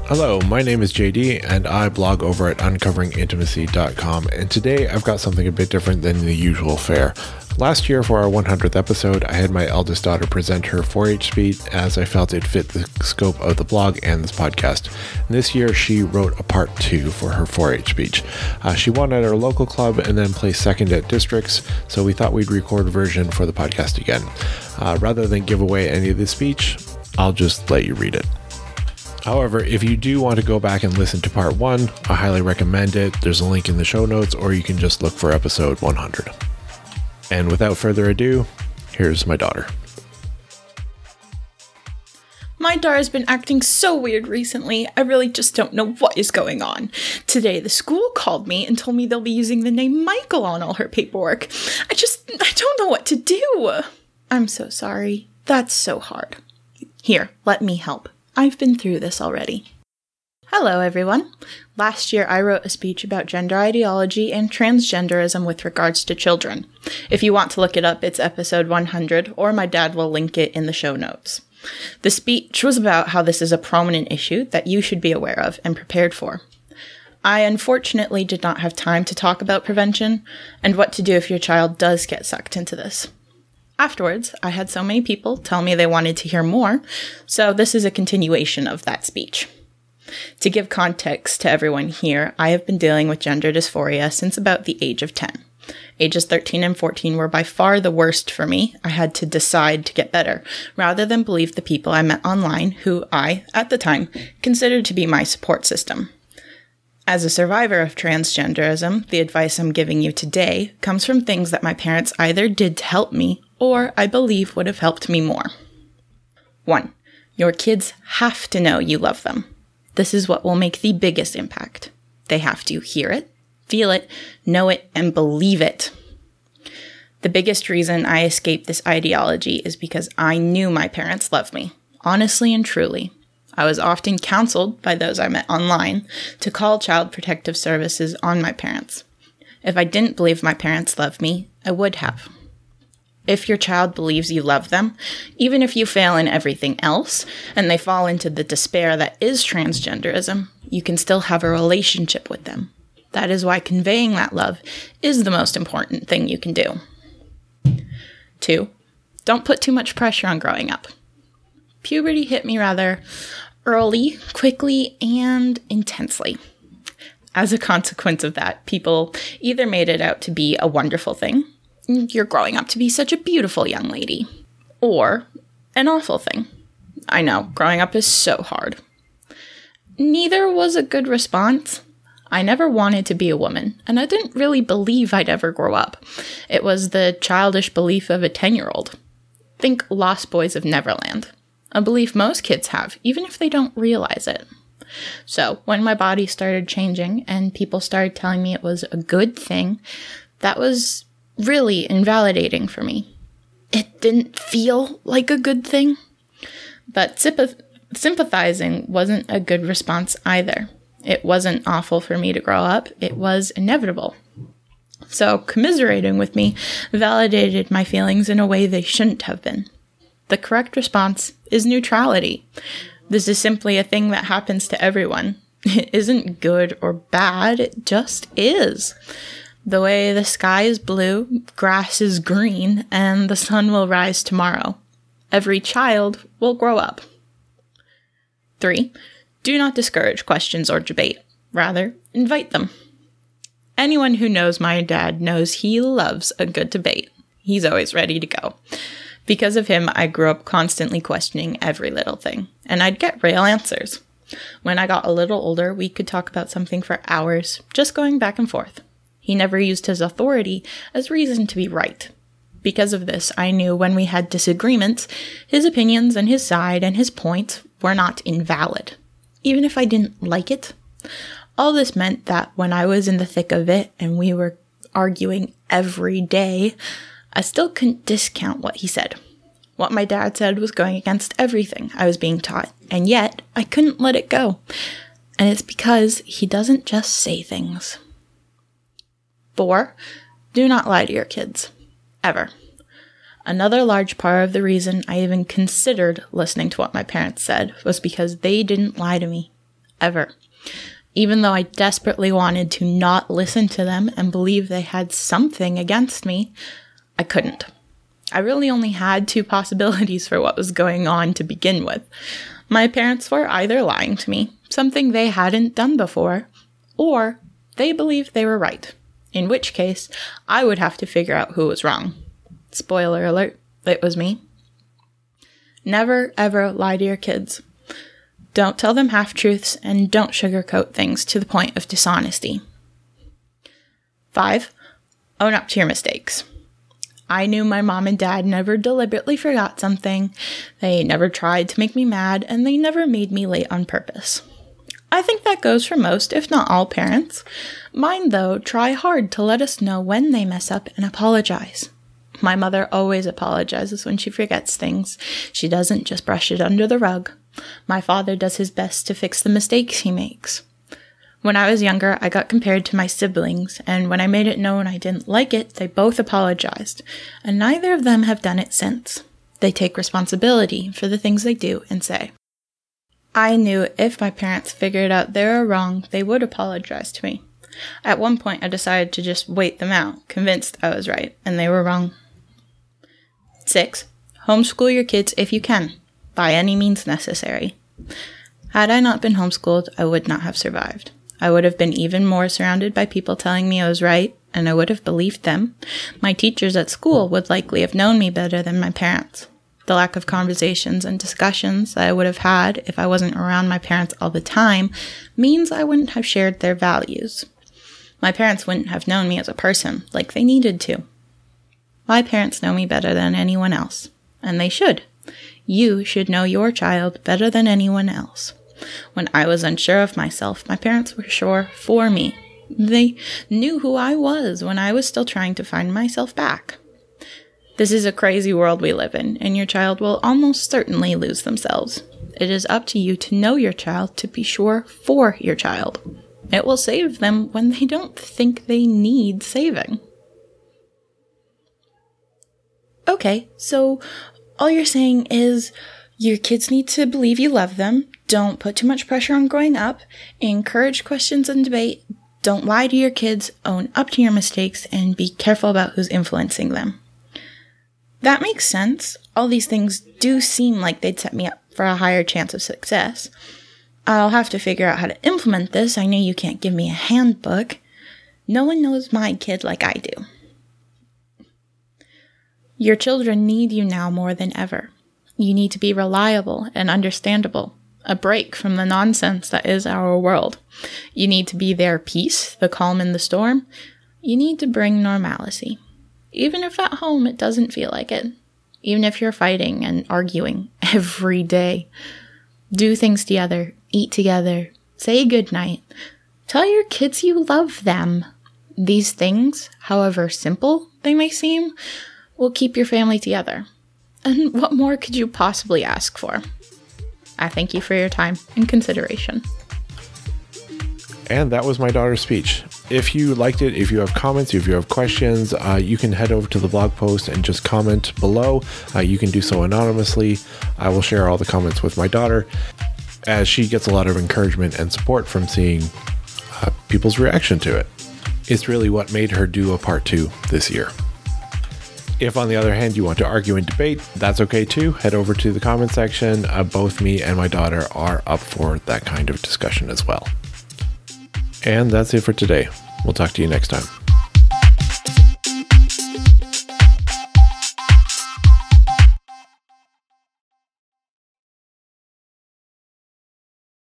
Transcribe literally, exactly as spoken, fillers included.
Hello, my name is J D and I blog over at uncovering intimacy dot com, and today I've got something a bit different than the usual fare. Last year for our one hundredth episode, I had my eldest daughter present her four H speech as I felt it fit the scope of the blog and this podcast. And this year she wrote a part two for her four H speech. Uh, she won at our local club and then placed second at districts, so we thought we'd record a version for the podcast again. Uh, rather than give away any of the speech, I'll just let you read it. However, if you do want to go back and listen to part one, I highly recommend it. There's a link in the show notes, or you can just look for episode one hundred. And without further ado, here's my daughter. My daughter's been acting so weird recently. I really just don't know what is going on. Today, the school called me and told me they'll be using the name Michael on all her paperwork. I just, I don't know what to do. I'm so sorry. That's so hard. Here, let me help. I've been through this already. Hello, everyone. Last year, I wrote a speech about gender ideology and transgenderism with regards to children. If you want to look it up, it's episode one hundred, or my dad will link it in the show notes. The speech was about how this is a prominent issue that you should be aware of and prepared for. I unfortunately did not have time to talk about prevention and what to do if your child does get sucked into this. Afterwards, I had so many people tell me they wanted to hear more, so this is a continuation of that speech. To give context to everyone here, I have been dealing with gender dysphoria since about the age of ten. Ages thirteen and fourteen were by far the worst for me. I had to decide to get better, rather than believe the people I met online who I, at the time, considered to be my support system. As a survivor of transgenderism, the advice I'm giving you today comes from things that my parents either did to help me or I believe would have helped me more. One, your kids have to know you love them. This is what will make the biggest impact. They have to hear it, feel it, know it, and believe it. The biggest reason I escaped this ideology is because I knew my parents loved me, honestly and truly. I was often counseled by those I met online to call Child Protective Services on my parents. If I didn't believe my parents loved me, I would have. If your child believes you love them, even if you fail in everything else, and they fall into the despair that is transgenderism, you can still have a relationship with them. That is why conveying that love is the most important thing you can do. Two, don't put too much pressure on growing up. Puberty hit me rather early, quickly, and intensely. As a consequence of that, people either made it out to be a wonderful thing, you're growing up to be such a beautiful young lady, or an awful thing. I know, growing up is so hard. Neither was a good response. I never wanted to be a woman, and I didn't really believe I'd ever grow up. It was the childish belief of a ten-year-old. Think Lost Boys of Neverland. A belief most kids have, even if they don't realize it. So, when my body started changing and people started telling me it was a good thing, that was really invalidating for me. It didn't feel like a good thing, but sympath- sympathizing wasn't a good response either. It wasn't awful for me to grow up, it was inevitable. So commiserating with me validated my feelings in a way they shouldn't have been. The correct response is neutrality. This is simply a thing that happens to everyone. It isn't good or bad, it just is. The way the sky is blue, grass is green, and the sun will rise tomorrow. Every child will grow up. Three, do not discourage questions or debate. Rather, invite them. Anyone who knows my dad knows he loves a good debate. He's always ready to go. Because of him, I grew up constantly questioning every little thing, and I'd get real answers. When I got a little older, we could talk about something for hours, just going back and forth. He never used his authority as reason to be right. Because of this, I knew when we had disagreements, his opinions and his side and his points were not invalid, even if I didn't like it. All this meant that when I was in the thick of it and we were arguing every day, I still couldn't discount what he said. What my dad said was going against everything I was being taught, and yet I couldn't let it go. And it's because he doesn't just say things. Four, do not lie to your kids. Ever. Another large part of the reason I even considered listening to what my parents said was because they didn't lie to me. ever. Even though I desperately wanted to not listen to them and believe they had something against me, I couldn't. I really only had two possibilities for what was going on to begin with. My parents were either lying to me, something they hadn't done before, or they believed they were right, in which case I would have to figure out who was wrong. Spoiler alert, it was me. Never, ever lie to your kids. Don't tell them half-truths, and don't sugarcoat things to the point of dishonesty. Five, own up to your mistakes. I knew my mom and dad never deliberately forgot something, they never tried to make me mad, and they never made me late on purpose. I think that goes for most, if not all, parents. Mine, though, try hard to let us know when they mess up and apologize. My mother always apologizes when she forgets things. She doesn't just brush it under the rug. My father does his best to fix the mistakes he makes. When I was younger, I got compared to my siblings, and when I made it known I didn't like it, they both apologized, and neither of them have done it since. They take responsibility for the things they do and say. I knew if my parents figured out they were wrong, they would apologize to me. At one point, I decided to just wait them out, convinced I was right, and they were wrong. Six, homeschool your kids if you can, by any means necessary. Had I not been homeschooled, I would not have survived. I would have been even more surrounded by people telling me I was right, and I would have believed them. My teachers at school would likely have known me better than my parents. The lack of conversations and discussions that I would have had if I wasn't around my parents all the time means I wouldn't have shared their values. My parents wouldn't have known me as a person like they needed to. My parents know me better than anyone else, and they should. You should know your child better than anyone else. When I was unsure of myself, my parents were sure for me. They knew who I was when I was still trying to find myself back. This is a crazy world we live in, and your child will almost certainly lose themselves. It is up to you to know your child, to be sure for your child. It will save them when they don't think they need saving. Okay, so all you're saying is your kids need to believe you love them, don't put too much pressure on growing up, encourage questions and debate, don't lie to your kids, own up to your mistakes, and be careful about who's influencing them. That makes sense. All these things do seem like they'd set me up for a higher chance of success. I'll have to figure out how to implement this. I know you can't give me a handbook. No one knows my kid like I do. Your children need you now more than ever. You need to be reliable and understandable, a break from the nonsense that is our world. You need to be their peace, the calm in the storm. You need to bring normalcy. Even if at home it doesn't feel like it. Even if you're fighting and arguing every day. Do things together, eat together, say goodnight. Tell your kids you love them. These things, however simple they may seem, will keep your family together. And what more could you possibly ask for? I thank you for your time and consideration. And that was my daughter's speech. If you liked it, if you have comments, if you have questions, uh, you can head over to the blog post and just comment below. Uh, you can do so anonymously. I will share all the comments with my daughter, as she gets a lot of encouragement and support from seeing uh, people's reaction to it. It's really what made her do a part two this year. If, on the other hand, you want to argue and debate, that's okay too. Head over to the comment section. Uh, both me and my daughter are up for that kind of discussion as well. And that's it for today. We'll talk to you next time.